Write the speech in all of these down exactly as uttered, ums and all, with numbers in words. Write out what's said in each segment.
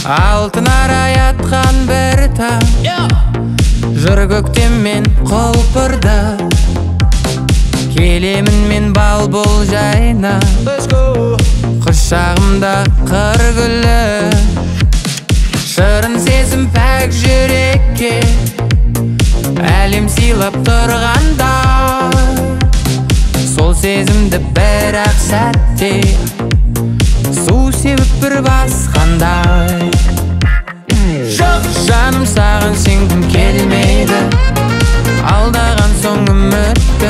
Алтын арай атқан бір таң, жыр көктем мен құлпырды. Келемін мен бал бұл жайна, құшағымда қыр гүлі. Шырын сезім пәк жүрекке, әлем сыйлап тұрғанда. Сол сезімді бір-ақ сәтте су себіп бір басқандай. Жоқ жаным, саған сенгім келмейді, алдаған соң үмітті.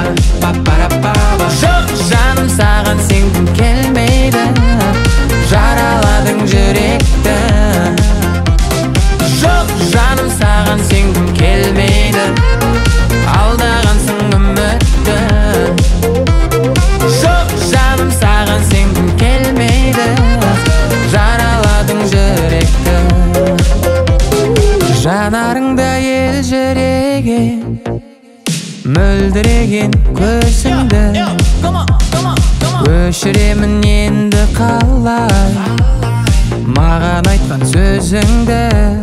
Жоқ жаным, саған сенгім келмейді, жараладың жүректі. Жоқ жаным, саған сенгім келмейді, алдаған соң үмітті. Жоқ жаным, саған сенгім келмейді, жараладың жүректі. Жанарыңда елжіреген, мөлдіреген көзіңді өшіремін енді қалай, маған айтқан сөзіңді.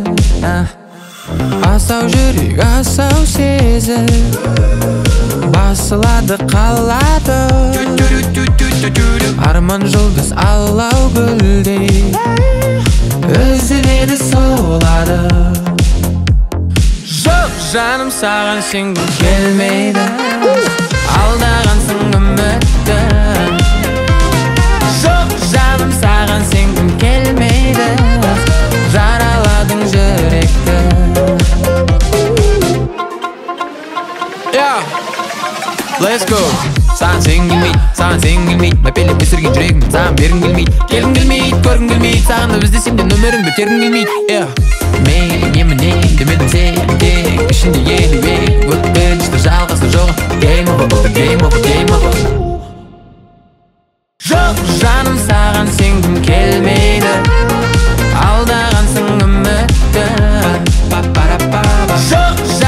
Асау жүрек, асау сезім, басылады қалады. Арман жұлдыз алау гүлдей үзіледі солады. Жоқ жаным, саған сенгім келмейді, алдағансың үмітті. Жоқ жаным, саған сенгім келмейді, жараладың жүректі. Yeah, let's go. Саған сенгім келмейді, саған сенгім келмейді, мәпелеп өсірген жүрегімді саған бергім келмейді. Келгім келмейді, көргім келмейді, сағынып іздесем де нөміріңді тергім келмейді. Yeah, мейлі емінен демедің сен тек ішінде елебек, өткінші жалғасы жоқ. Game over, бұл да game over, game over. Жоқ жаным, саған сенгім келмейді, алдағансың үмітті. Жоқ